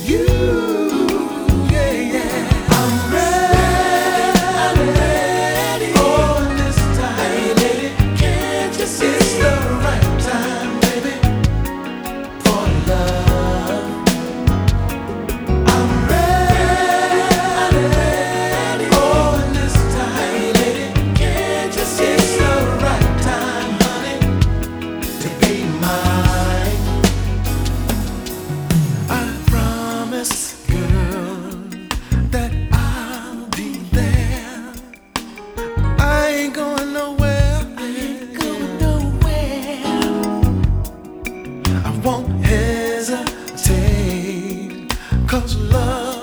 you. Yeah, yeah. I'm ready. Oh, this time, baby, can't you see it's the right time, baby, for love? I'm ready. Oh, this time, baby, can't you see it's the right time, honey, to be mine? I promise, girl, that I'll be there. I ain't going nowhere. I ain't going nowhere. I won't hesitate, 'cause love